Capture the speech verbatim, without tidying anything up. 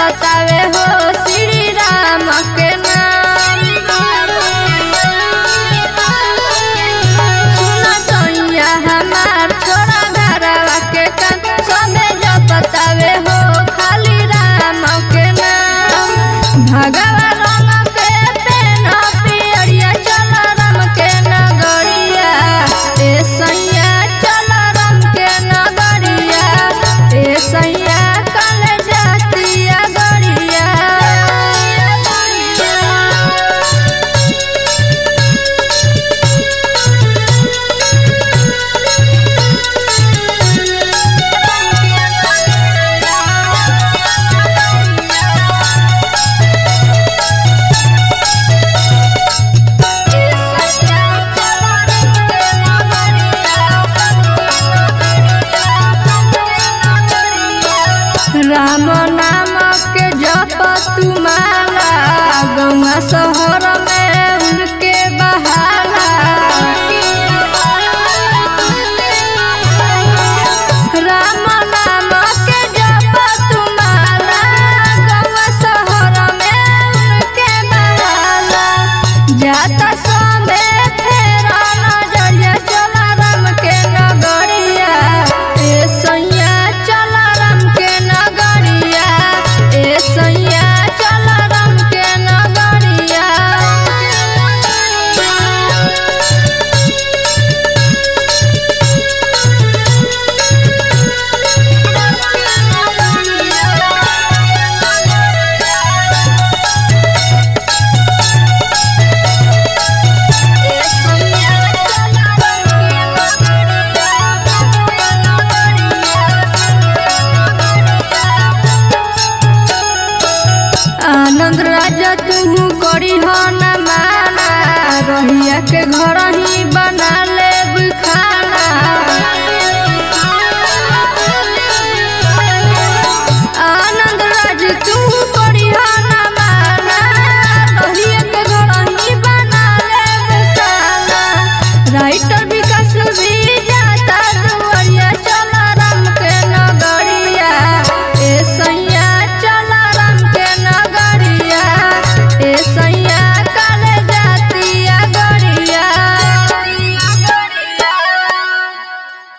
जपतावे हो श्री राम के नाम। सुना सैया हमार छोड़ा घरवा के काम, सबे जपतावे हो खाली राम के नाम। भगवा रंग के पेन पियरिया चल राम के नगरिया, ए सैया चल राम के नगरिया, ए सैया कल जातिया गरिया। राम नाम के जप तू माला, गौवा शहर में